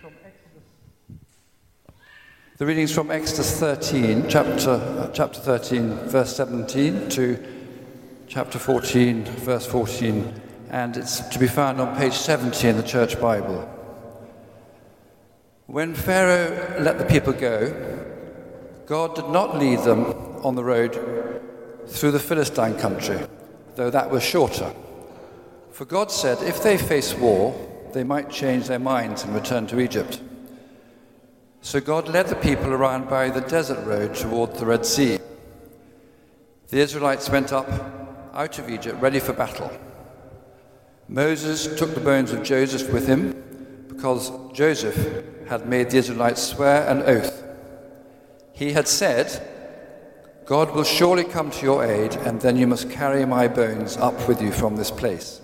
The readings from Exodus 13, chapter 13, verse 17 to chapter 14, verse 14, and it's to be found on page 70 in the Church Bible. When Pharaoh let the people go, God did not lead them on the road through the Philistine country, though that was shorter. For God said, if they face war, they might change their minds and return to Egypt. So God led the people around by the desert road toward the Red Sea. The Israelites went up out of Egypt, ready for battle. Moses took the bones of Joseph with him, because Joseph had made the Israelites swear an oath. He had said, God will surely come to your aid, and then you must carry my bones up with you from this place.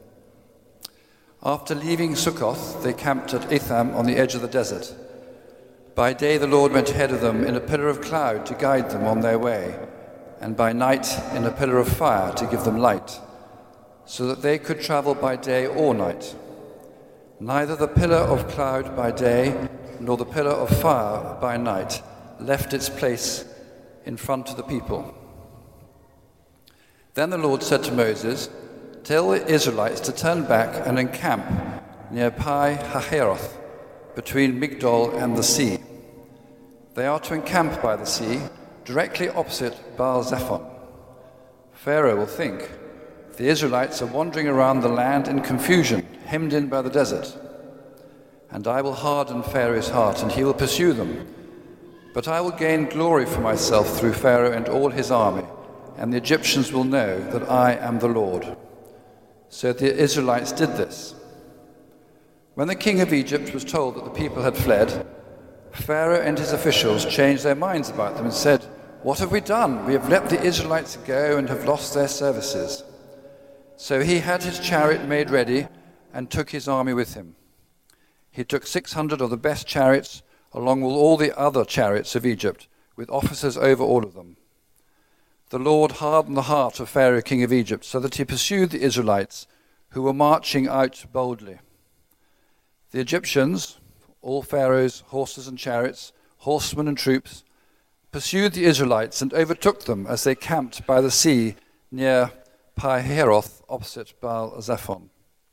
After leaving Sukkoth, they camped at Etham on the edge of the desert. By day the Lord went ahead of them in a pillar of cloud to guide them on their way, and by night in a pillar of fire to give them light, so that they could travel by day or night. Neither the pillar of cloud by day nor the pillar of fire by night left its place in front of the people. Then the Lord said to Moses, tell the Israelites to turn back and encamp near Pi Hahiroth, between Migdol and the sea. They are to encamp by the sea, directly opposite Baal Zephon. Pharaoh will think, the Israelites are wandering around the land in confusion, hemmed in by the desert. And I will harden Pharaoh's heart, and he will pursue them. But I will gain glory for myself through Pharaoh and all his army, and the Egyptians will know that I am the Lord. So the Israelites did this. When the king of Egypt was told that the people had fled, Pharaoh and his officials changed their minds about them and said, what have we done? We have let the Israelites go and have lost their services. So he had his chariot made ready and took his army with him. He took 600 of the best chariots, along with all the other chariots of Egypt, with officers over all of them. The Lord hardened the heart of Pharaoh, king of Egypt, so that he pursued the Israelites, who were marching out boldly. The Egyptians, all Pharaoh's horses and chariots, horsemen and troops, pursued the Israelites and overtook them as they camped by the sea near Pi-Hahiroth, opposite Baal Zephon.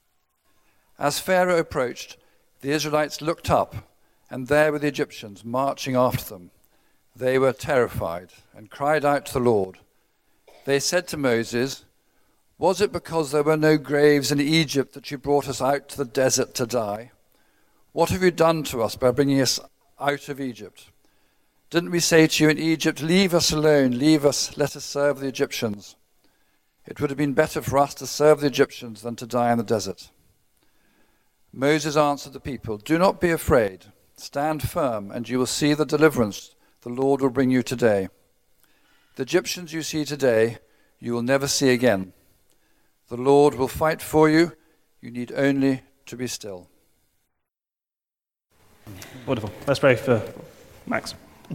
As Pharaoh approached, the Israelites looked up, and there were the Egyptians marching after them. They were terrified and cried out to the Lord. They said to Moses, was it because there were no graves in Egypt that you brought us out to the desert to die? What have you done to us by bringing us out of Egypt? Didn't we say to you in Egypt, leave us alone, leave us, let us serve the Egyptians? It would have been better for us to serve the Egyptians than to die in the desert. Moses answered the people, do not be afraid. Stand firm, and you will see the deliverance the Lord will bring you today. The Egyptians you see today, you will never see again. The Lord will fight for you. You need only to be still. Wonderful. Let's pray for Max.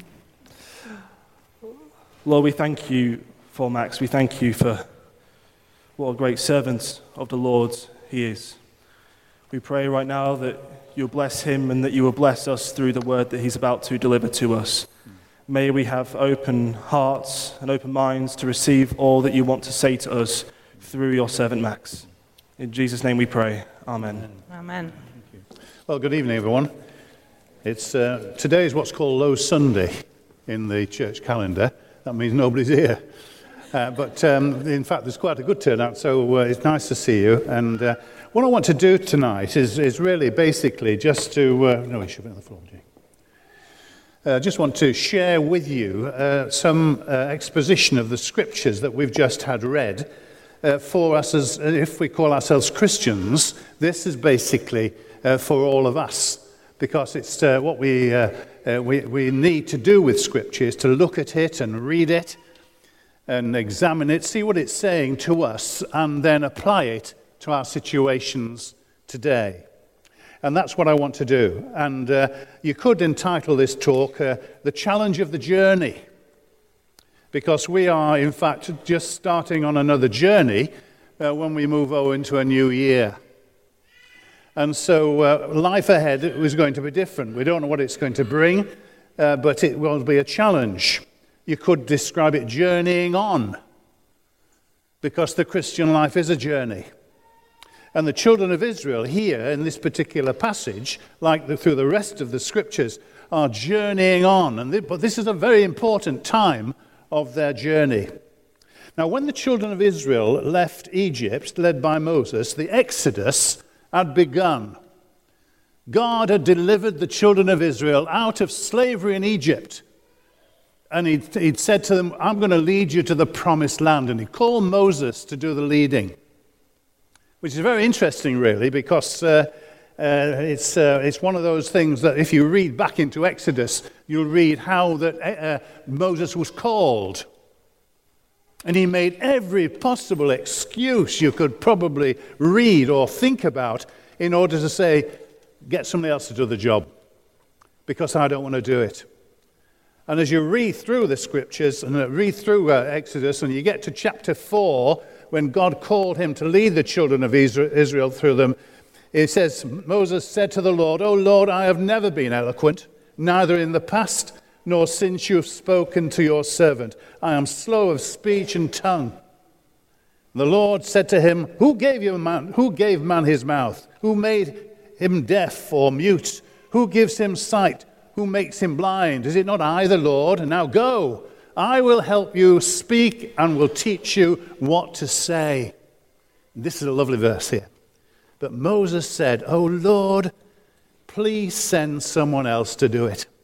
Lord, we thank you for Max. We thank you for what a great servant of the Lord he is. We pray right now that you'll bless him and that you will bless us through the word that he's about to deliver to us. May we have open hearts and open minds to receive all that you want to say to us through your servant Max. In Jesus' name we pray. Amen. Amen. Well, good evening, everyone. It's today is what's called Low Sunday in the church calendar. That means nobody's here. But in fact, there's quite a good turnout, so it's nice to see you. And what I want to do tonight is really basically just to... no, we should be on the floor, Jay. Just want to share with you some exposition of the scriptures that we've just had read. For us, as if we call ourselves Christians, this is basically for all of us. Because it's what we need to do with Scripture is to look at it and read it and examine it, see what it's saying to us, and then apply it to our situations today. And that's what I want to do. And you could entitle this talk, The Challenge of the Journey. Because we are, in fact, just starting on another journey when we move over into a new year. And so life ahead was going to be different. We don't know what it's going to bring, but it will be a challenge. You could describe it journeying on, because the Christian life is a journey. And the children of Israel here in this particular passage, through the rest of the scriptures, are journeying on. But this is a very important time of their journey. Now, when the children of Israel left Egypt, led by Moses, the Exodus had begun. God had delivered the children of Israel out of slavery in Egypt. And he'd said to them, I'm going to lead you to the promised land. And he called Moses to do the leading. Which is very interesting, really, because it's one of those things that if you read back into Exodus, you'll read how that Moses was called. And he made every possible excuse you could probably read or think about in order to say, get somebody else to do the job, because I don't want to do it. And as you read through the scriptures and read through Exodus, and you get to chapter 4, when God called him to lead the children of Israel through them, it says, Moses said to the Lord, O Lord, I have never been eloquent, neither in the past nor since you have spoken to your servant. I am slow of speech and tongue. The Lord said to him, Who gave man his mouth? Who made him deaf or mute? Who gives him sight? Who makes him blind? Is it not I, the Lord? Now go. I will help you speak and will teach you what to say. This is a lovely verse here. But Moses said, O Lord, please send someone else to do it.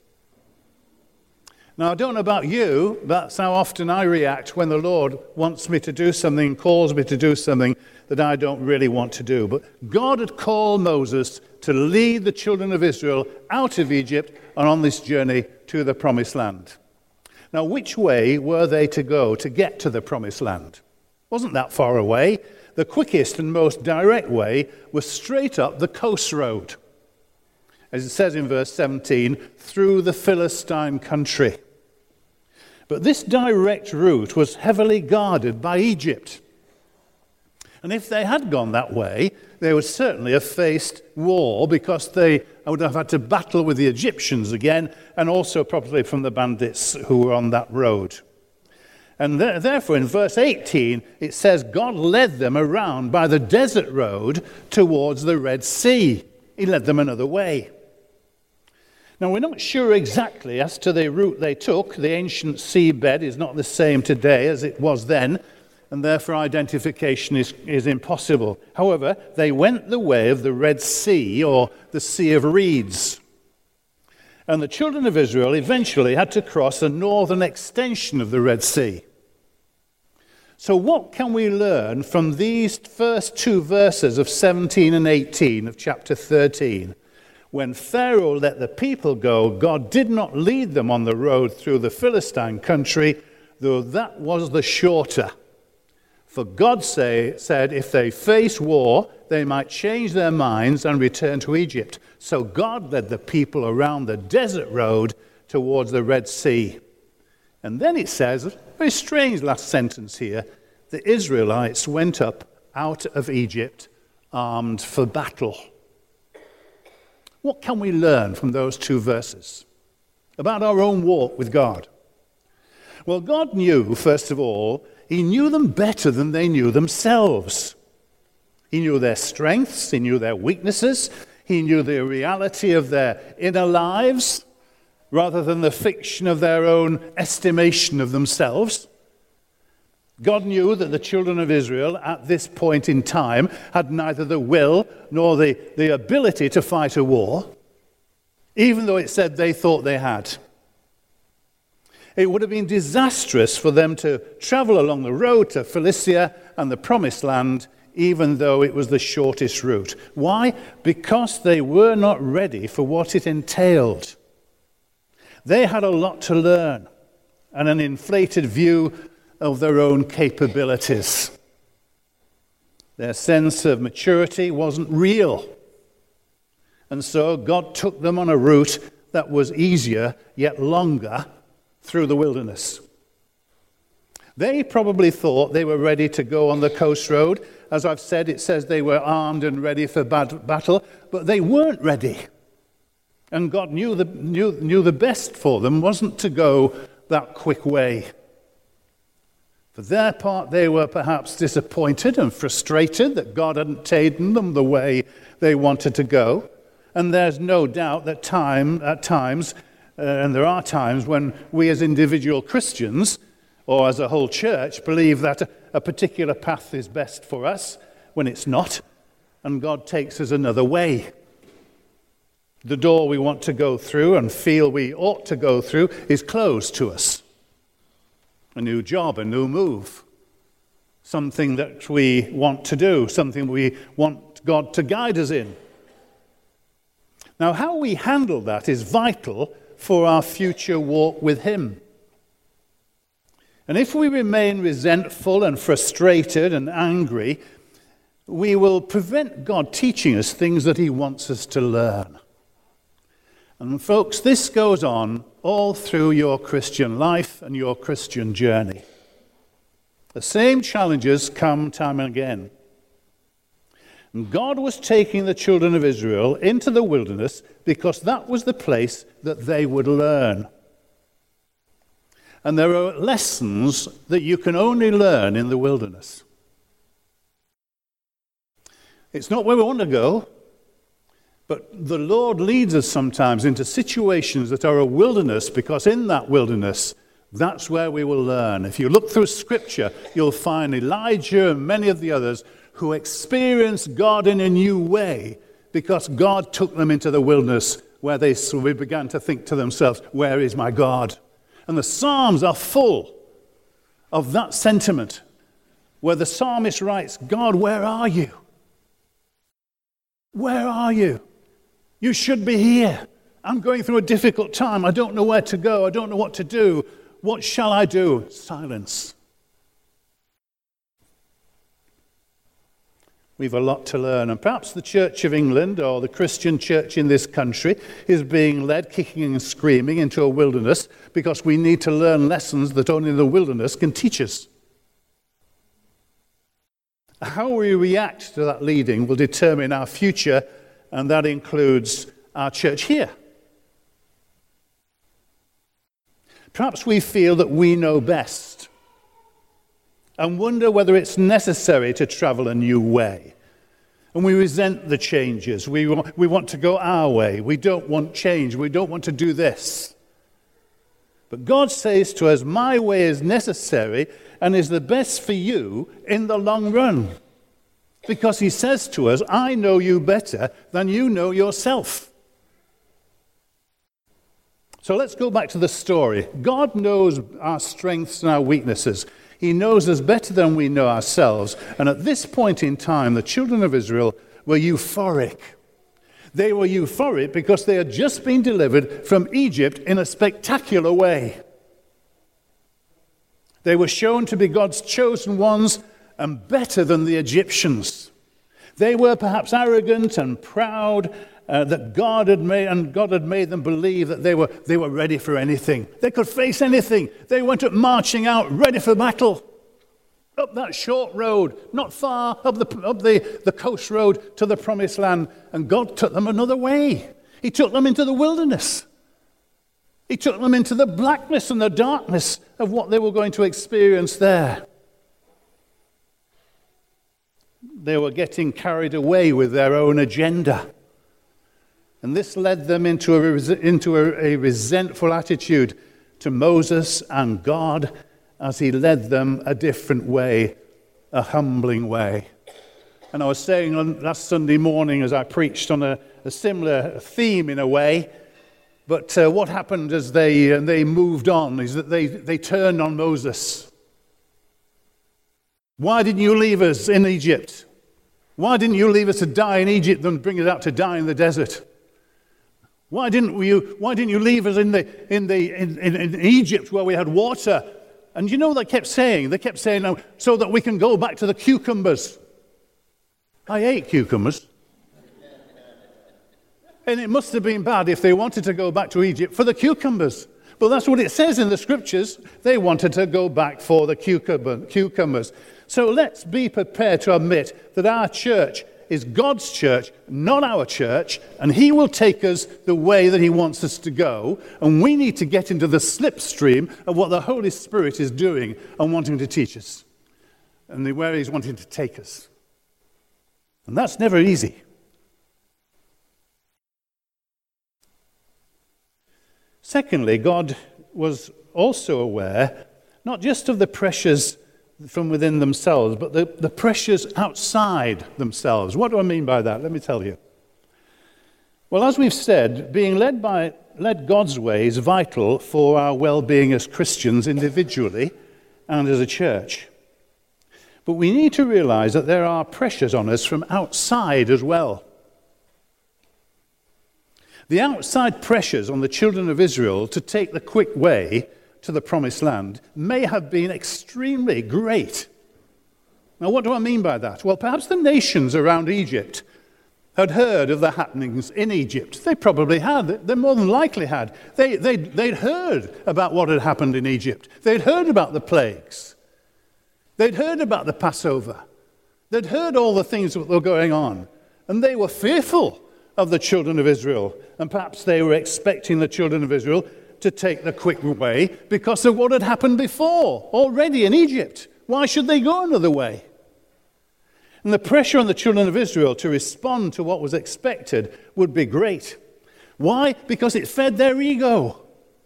Now, I don't know about you, but that's how often I react when the Lord wants me to do something, calls me to do something that I don't really want to do. But God had called Moses to lead the children of Israel out of Egypt and on this journey to the promised land. Now, which way were they to go to get to the promised land? Wasn't that far away. The quickest and most direct way was straight up the coast road. As it says in verse 17, through the Philistine country. But this direct route was heavily guarded by Egypt. And if they had gone that way, they would certainly have faced war, because they would have had to battle with the Egyptians again, and also probably from the bandits who were on that road. And therefore, in verse 18, it says God led them around by the desert road towards the Red Sea. He led them another way. Now, we're not sure exactly as to the route they took. The ancient seabed is not the same today as it was then, and therefore identification is impossible. However, they went the way of the Red Sea, or the Sea of Reeds. And the children of Israel eventually had to cross a northern extension of the Red Sea. So what can we learn from these first two verses of 17 and 18 of chapter 13? When Pharaoh let the people go, God did not lead them on the road through the Philistine country, though that was the shorter. For God said if they face war, they might change their minds and return to Egypt. So God led the people around the desert road towards the Red Sea. And then it says, a very strange last sentence here, the Israelites went up out of Egypt armed for battle. What can we learn from those two verses about our own walk with God? Well, God knew, first of all, He knew them better than they knew themselves. He knew their strengths, He knew their weaknesses, He knew the reality of their inner lives, rather than the fiction of their own estimation of themselves. God knew that the children of Israel at this point in time had neither the will nor the ability to fight a war, even though it said they thought they had. It would have been disastrous for them to travel along the road to Philistia and the Promised Land, even though it was the shortest route. Why? Because they were not ready for what it entailed. They had a lot to learn and an inflated view of their own capabilities. Their sense of maturity wasn't real. And so God took them on a route that was easier yet longer through the wilderness. They probably thought they were ready to go on the coast road as I've said, it says they were armed and ready for battle, but they weren't ready. And God knew the best for them wasn't to go that quick way. For their part, they were perhaps disappointed and frustrated that God hadn't taken them the way they wanted to go. And there's no doubt that at times, and there are times when we as individual Christians, or as a whole church, believe that a particular path is best for us when it's not, and God takes us another way. The door we want to go through and feel we ought to go through is closed to us. A new job, a new move, something that we want to do, something we want God to guide us in. Now, how we handle that is vital for our future walk with Him. And if we remain resentful and frustrated and angry, we will prevent God teaching us things that He wants us to learn. And folks, this goes on all through your Christian life and your Christian journey. The same challenges come time and again. And God was taking the children of Israel into the wilderness because that was the place that they would learn. And there are lessons that you can only learn in the wilderness. It's not where we want to go. But the Lord leads us sometimes into situations that are a wilderness, because in that wilderness, that's where we will learn. If you look through Scripture, you'll find Elijah and many of the others who experienced God in a new way because God took them into the wilderness where they began to think to themselves, where is my God? And the Psalms are full of that sentiment where the psalmist writes, God, where are you? Where are you? You should be here. I'm going through a difficult time. I don't know where to go. I don't know what to do. What shall I do? Silence. We've a lot to learn. And perhaps the Church of England or the Christian church in this country is being led kicking and screaming into a wilderness because we need to learn lessons that only the wilderness can teach us. How we react to that leading will determine our future, and that includes our church here. Perhaps we feel that we know best and wonder whether it's necessary to travel a new way. And we resent the changes. We want to go our way. We don't want change. We don't want to do this. But God says to us, my way is necessary and is the best for you in the long run. Because He says to us, I know you better than you know yourself. So let's go back to the story. God knows our strengths and our weaknesses. He knows us better than we know ourselves. And at this point in time, the children of Israel were euphoric. They were euphoric because they had just been delivered from Egypt in a spectacular way. They were shown to be God's chosen ones and better than the Egyptians. They were perhaps arrogant and proud that God had made, and God had made them believe that they were ready for anything. They could face anything. They went up marching out, ready for battle. Up that short road, not far, up the coast road to the promised land. And God took them another way. He took them into the wilderness. He took them into the blackness and the darkness of what they were going to experience there. They were getting carried away with their own agenda. And this led them into a resentful attitude to Moses and God as He led them a different way, a humbling way. And I was saying last Sunday morning as I preached on a similar theme in a way, but what happened as they moved on is that they turned on Moses. Why didn't you leave us in Egypt? Why didn't you leave us to die in Egypt and bring us out to die in the desert? Why didn't you leave us in Egypt where we had water? And you know they kept saying, so that we can go back to the cucumbers. I ate cucumbers. And it must have been bad if they wanted to go back to Egypt for the cucumbers. But that's what it says in the scriptures. They wanted to go back for the cucumbers. So let's be prepared to admit that our church is God's church, not our church, and he will take us the way that he wants us to go, and we need to get into the slipstream of what the Holy Spirit is doing and wanting to teach us, and where he's wanting to take us. And that's never easy. Secondly, God was also aware not just of the pressures from within themselves, but the pressures outside themselves. What do I mean by that? Let me tell you. Well, as we've said, being led God's way is vital for our well-being as Christians individually and as a church. But we need to realize that there are pressures on us from outside as well. The outside pressures on the children of Israel to take the quick way to the promised land may have been extremely great. Now, what do I mean by that? Well, perhaps the nations around Egypt had heard of the happenings in Egypt. They probably had. They more than likely had. They'd heard about what had happened in Egypt. They'd heard about the plagues. They'd heard about the Passover. They'd heard all the things that were going on. And they were fearful of the children of Israel. And perhaps they were expecting the children of Israel to take the quick way because of what had happened before, already in Egypt. Why should they go another way? And the pressure on the children of Israel to respond to what was expected would be great. Why? Because it fed their ego.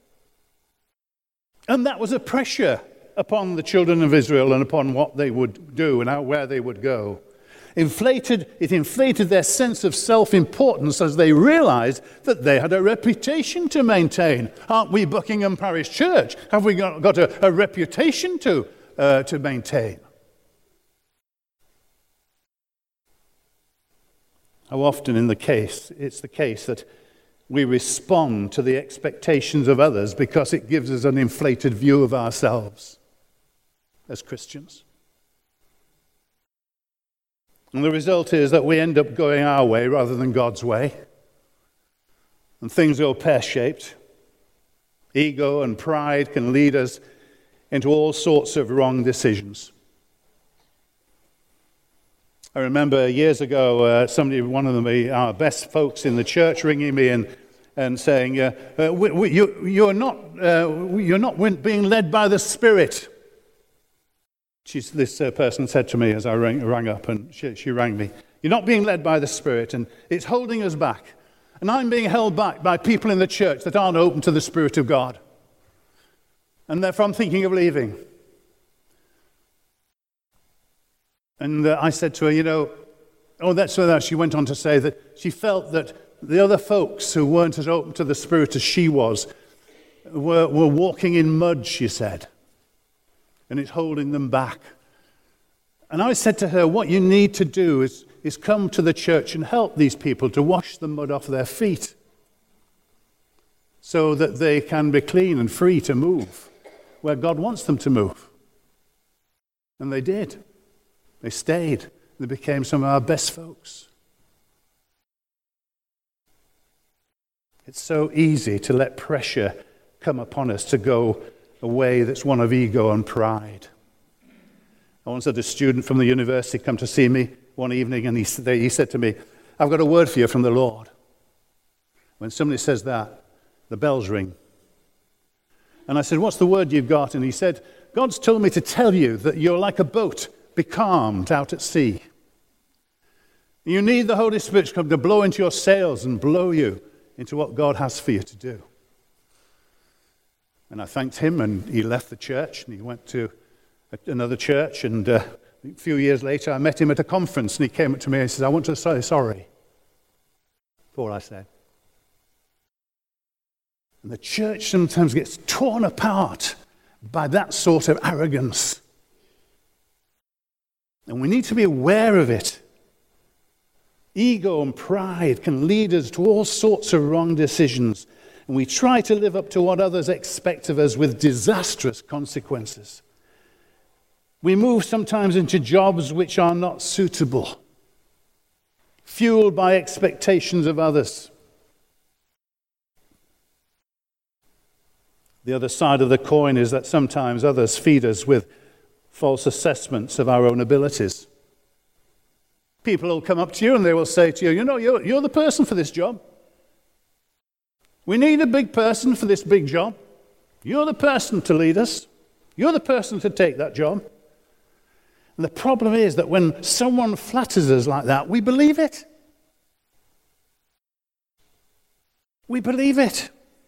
And that was a pressure upon the children of Israel and upon what they would do and where they would go. It inflated their sense of self-importance as they realized that they had a reputation to maintain. Aren't we Buckingham Parish Church? Have we got a reputation to maintain? How often it's the case that we respond to the expectations of others because it gives us an inflated view of ourselves as Christians. And the result is that we end up going our way rather than God's way. And things go pear-shaped. Ego and pride can lead us into all sorts of wrong decisions. I remember years ago, one of our best folks in the church ringing me and saying, you're not being led by the Spirit. This person said to me as I rang up, and she rang me, you're not being led by the Spirit, and it's holding us back. And I'm being held back by people in the church that aren't open to the Spirit of God. And therefore I'm thinking of leaving. And I said to her, she went on to say that she felt that the other folks who weren't as open to the Spirit as she was were walking in mud, she said. And it's holding them back. And I said to her, what you need to do is come to the church and help these people to wash the mud off their feet so that they can be clean and free to move where God wants them to move. And they did. They stayed. They became some of our best folks. It's so easy to let pressure come upon us to go a way that's one of ego and pride. I once had a student from the university come to see me one evening, and he said to me, I've got a word for you from the Lord. When somebody says that, the bells ring. And I said, what's the word you've got? And he said, God's told me to tell you that you're like a boat, becalmed out at sea. You need the Holy Spirit to come to blow into your sails and blow you into what God has for you to do. And I thanked him, and he left the church, and he went to another church, and a few years later I met him at a conference, and he came up to me and he said, I want to say sorry for what I said. And the church sometimes gets torn apart by that sort of arrogance. And we need to be aware of it. Ego and pride can lead us to all sorts of wrong decisions. And we try to live up to what others expect of us with disastrous consequences. We move sometimes into jobs which are not suitable, fueled by expectations of others. The other side of the coin is that sometimes others feed us with false assessments of our own abilities. People will come up to you and they will say to you, you know, you're the person for this job. We need a big person for this big job. You're the person to lead us. You're the person to take that job. And the problem is that when someone flatters us like that, we believe it. We believe it.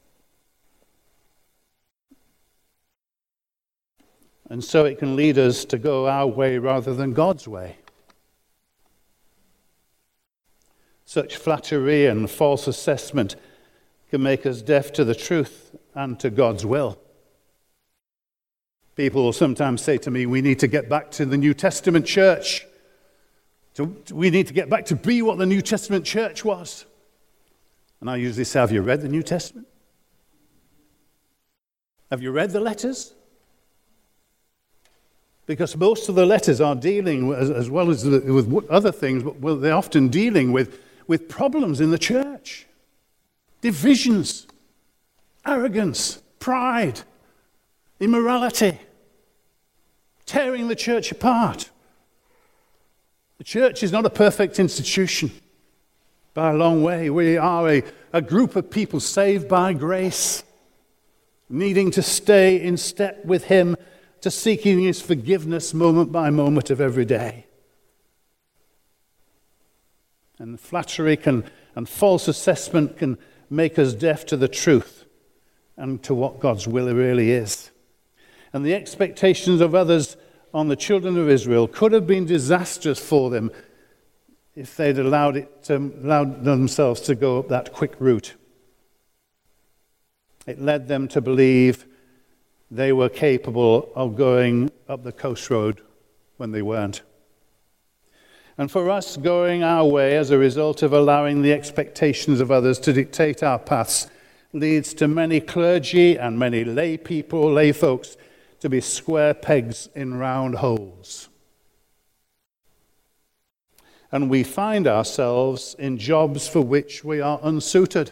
And so it can lead us to go our way rather than God's way. Such flattery and false assessment can make us deaf to the truth and to God's will. People will sometimes say to me, we need to get back to the New Testament church. We need to get back to be what the New Testament church was. And I usually say, have you read the New Testament? Have you read the letters? Because most of the letters are dealing, as well as with other things, but they're often dealing with problems in the church. Divisions, arrogance, pride, immorality, tearing the church apart. The church is not a perfect institution by a long way. We are a group of people saved by grace, needing to stay in step with Him, to seeking His forgiveness moment by moment of every day. And flattery and false assessment can make us deaf to the truth and to what God's will really is. And the expectations of others on the children of Israel could have been disastrous for them if they'd allowed themselves to go up that quick route. It led them to believe they were capable of going up the coast road when they weren't. And for us, going our way as a result of allowing the expectations of others to dictate our paths leads to many clergy and many lay people, lay folks, to be square pegs in round holes. And we find ourselves in jobs for which we are unsuited,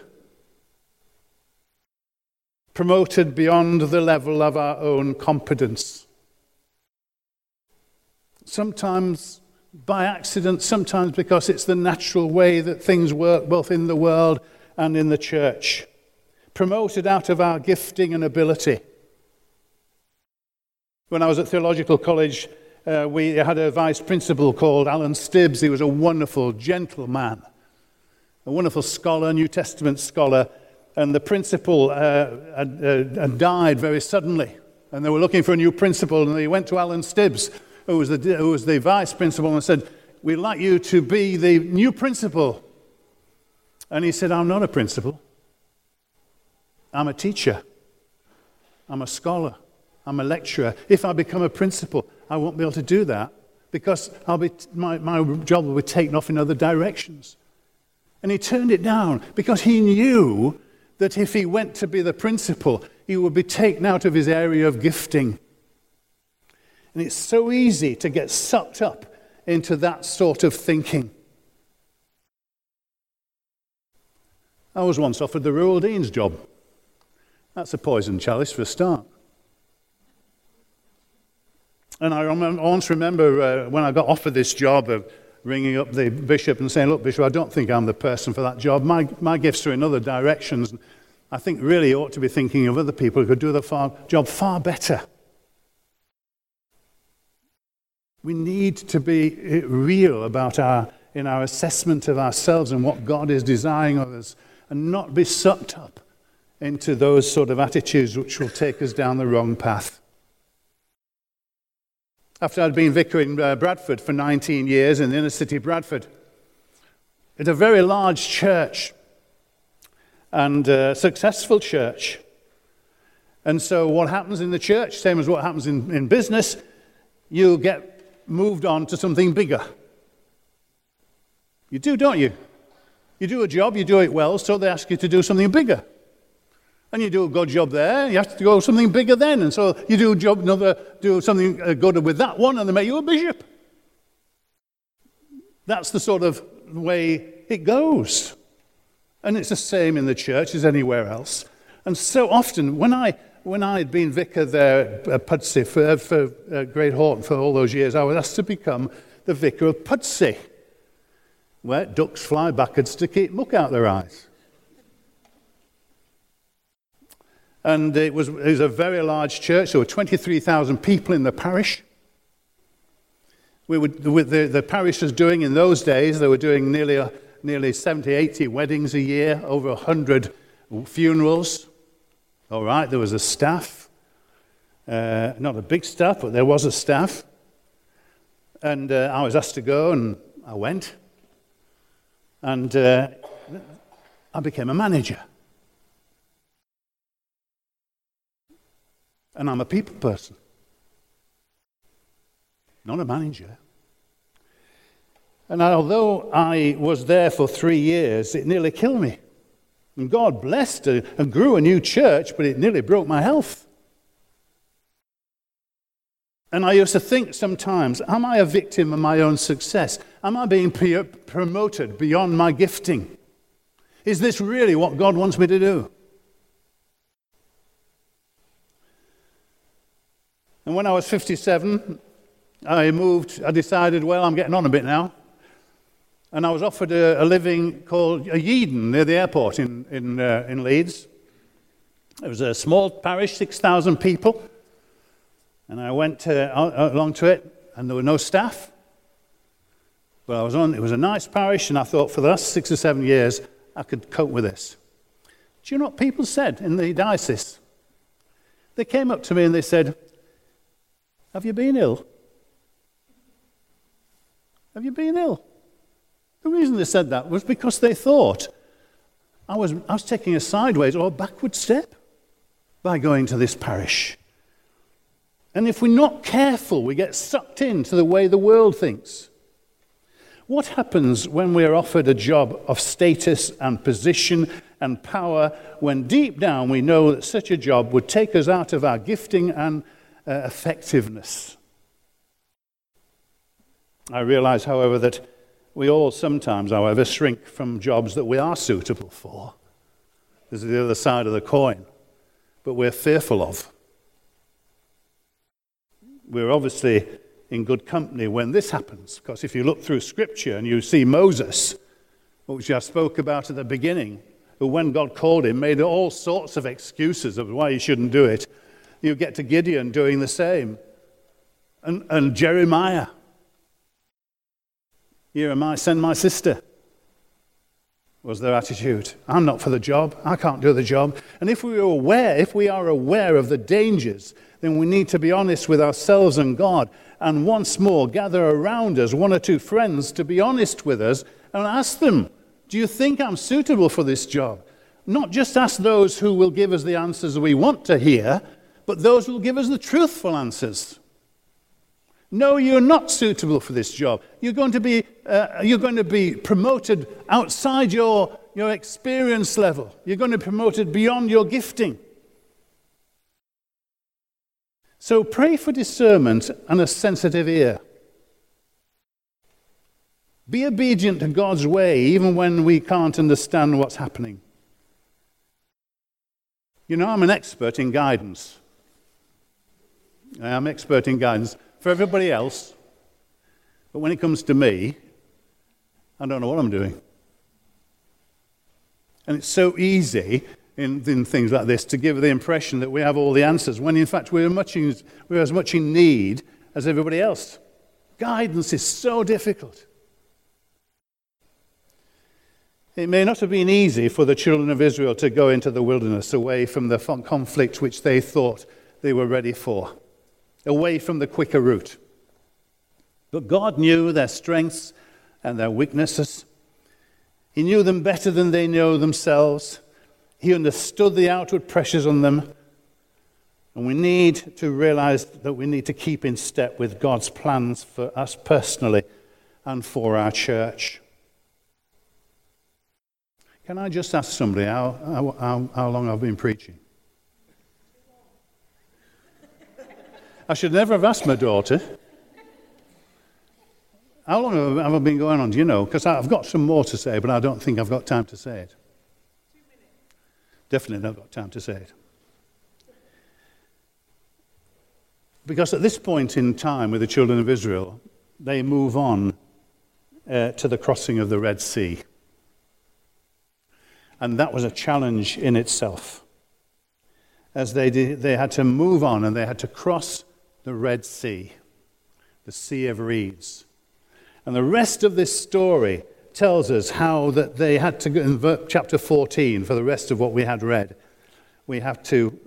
promoted beyond the level of our own competence. Sometimes by accident, sometimes because it's the natural way that things work both in the world and in the church. Promoted out of our gifting and ability. When I was at theological college, we had a vice principal called Alan Stibbs. He was a wonderful, gentle man, a wonderful scholar, New Testament scholar. And the principal had died very suddenly. And they were looking for a new principal, and they went to Alan Stibbs, who was the vice principal, and said, we'd like you to be the new principal. And he said, I'm not a principal. I'm a teacher. I'm a scholar. I'm a lecturer. If I become a principal, I won't be able to do that because my job will be taken off in other directions. And he turned it down because he knew that if he went to be the principal, he would be taken out of his area of gifting. And it's so easy to get sucked up into that sort of thinking. I was once offered the rural dean's job. That's a poison chalice for a start. And I once remember when I got offered this job of ringing up the bishop and saying, look, Bishop, I don't think I'm the person for that job. My gifts are in other directions. I think really ought to be thinking of other people who could do the job far better. We need to be real about in our assessment of ourselves and what God is desiring of us, and not be sucked up into those sort of attitudes which will take us down the wrong path. After I'd been vicar in Bradford for 19 years in the inner city of Bradford, it's a very large church and a successful church. And so what happens in the church, same as what happens in business, you get moved on to something bigger. You do, don't you? You do a job, you do it well, so they ask you to do something bigger. And you do a good job there, you have to go something bigger then. And so you do something good with that one, and they make you a bishop. That's the sort of way it goes. And it's the same in the church as anywhere else. And so often, when I when I had been vicar there at Pudsey for Great Horton for all those years, I was asked to become the vicar of Pudsey, where ducks fly backwards to keep muck out their eyes. And it was a very large church. There were 23,000 people in the parish. The parish was doing, in those days, they were doing nearly 70, 80 weddings a year, over 100 funerals. All right, there was a staff. Not a big staff, but there was a staff. And I was asked to go, and I went. And I became a manager. And I'm a people person, not a manager. And although I was there for 3 years, it nearly killed me. And God blessed and grew a new church, but it nearly broke my health. And I used to think sometimes, am I a victim of my own success? Am I being promoted beyond my gifting? Is this really what God wants me to do? And when I was 57, I decided, well, I'm getting on a bit now. And I was offered a living called Yeadon near the airport in Leeds. It was a small parish, 6,000 people. And I went along to it, and there were no staff. But it was a nice parish, and I thought for the last 6 or 7 years, I could cope with this. Do you know what people said in the diocese? They came up to me and they said, have you been ill? Have you been ill? The reason they said that was because they thought I was taking a sideways or a backward step by going to this parish. And if we're not careful, we get sucked into the way the world thinks. What happens when we're offered a job of status and position and power when deep down we know that such a job would take us out of our gifting and effectiveness? I realize, however, that we all sometimes, however, shrink from jobs that we are suitable for. This is the other side of the coin, but we're fearful of. We're obviously in good company when this happens, because if you look through Scripture and you see Moses, which I spoke about at the beginning, who when God called him made all sorts of excuses of why he shouldn't do it, you get to Gideon doing the same. And Jeremiah. Here am I, send my sister, was their attitude. I'm not for the job. I can't do the job. And if we are aware of the dangers, then we need to be honest with ourselves and God. And once more, gather around us 1 or 2 friends to be honest with us and ask them, do you think I'm suitable for this job? Not just ask those who will give us the answers we want to hear, but those who will give us the truthful answers. No, you're not suitable for this job. You're going to be promoted outside your experience level. You're going to be promoted beyond your gifting. So pray for discernment and a sensitive ear. Be obedient to God's way, even when we can't understand what's happening. You know, I'm an expert in guidance. I'm expert in guidance for everybody else. But when it comes to me, I don't know what I'm doing. And it's so easy in things like this to give the impression that we have all the answers, when in fact we're as much in need as everybody else. Guidance is so difficult. It may not have been easy for the children of Israel to go into the wilderness away from the conflict which they thought they were ready for, away from the quicker route. But God knew their strengths and their weaknesses. He knew them better than they know themselves. He understood the outward pressures on them. And we need to realize that we need to keep in step with God's plans for us personally and for our church. Can I just ask somebody how long I've been preaching? I should never have asked my daughter. How long have I been going on, do you know? Because I've got some more to say, but I don't think I've got time to say it. 2 minutes. Definitely not got time to say it. Because at this point in time with the children of Israel, they move on to the crossing of the Red Sea. And that was a challenge in itself. As they had to move on and they had to cross the Red Sea, the Sea of Reeds. And the rest of this story tells us how that they had to, in chapter 14, for the rest of what we had read, they had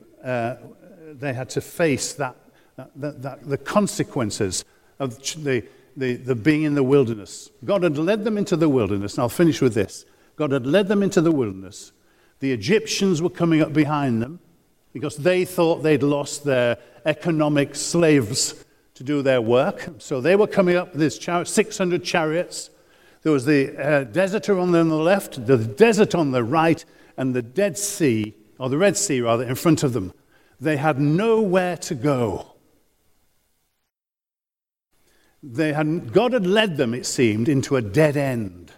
to face the consequences of the being in the wilderness. God had led them into the wilderness, and I'll finish with this. God had led them into the wilderness. The Egyptians were coming up behind them because they thought they'd lost their economic slaves to do their work. So they were coming up with this 600 chariots. There was the desert on the left, the desert on the right, and the Dead Sea, or the Red Sea rather, in front of them. They had nowhere to go. God had led them, it seemed, into a dead end.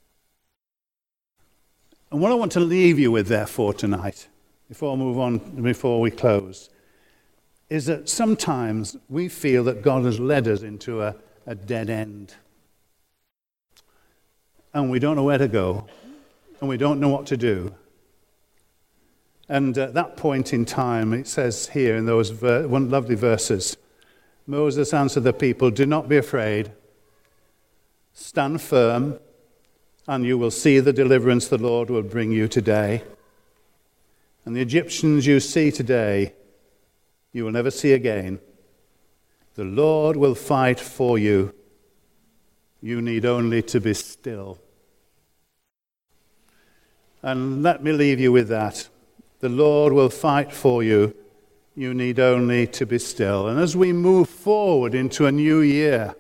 And what I want to leave you with, therefore, tonight, before we close, is that sometimes we feel that God has led us into a dead end. And we don't know where to go, and we don't know what to do. And at that point in time, it says here in those one lovely verses, Moses answered the people, "Do not be afraid. Stand firm, and you will see the deliverance the Lord will bring you today. And the Egyptians you see today, you will never see again. The Lord will fight for you. You need only to be still." And let me leave you with that. The Lord will fight for you. You need only to be still. And as we move forward into a new year,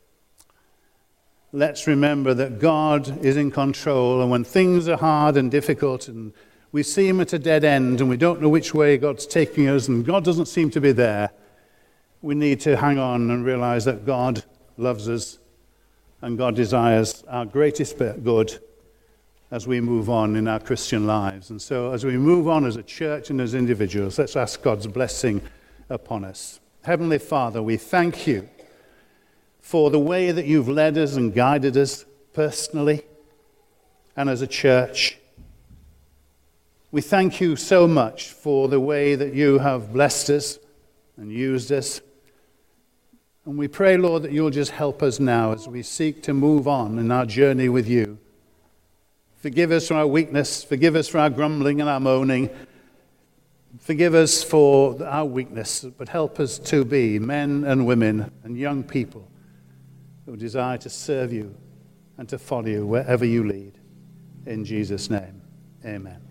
let's remember that God is in control. And when things are hard and difficult and we seem at a dead end and we don't know which way God's taking us and God doesn't seem to be there, we need to hang on and realize that God loves us and God desires our greatest good as we move on in our Christian lives. And so as we move on as a church and as individuals, let's ask God's blessing upon us. Heavenly Father, we thank you for the way that you've led us and guided us personally and as a church. We thank you so much for the way that you have blessed us and used us. And we pray, Lord, that you'll just help us now as we seek to move on in our journey with you. Forgive us for our weakness. Forgive us for our grumbling and our moaning. Forgive us for our weakness, but help us to be men and women and young people who desire to serve you and to follow you wherever you lead. In Jesus' name, amen.